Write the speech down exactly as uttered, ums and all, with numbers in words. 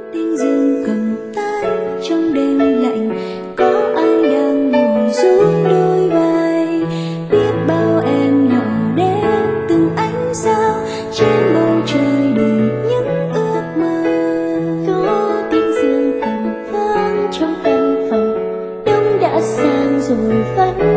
tiếng dương cầm tay trong đêm lạnh, có ai đang ngồi rung đôi vai. Biết bao em nhỏ đến từng ánh sao trên bầu trời đầy những ước mơ. Có tiếng dương cầm vang trong căn phòng, đông đã sang rồi vẫn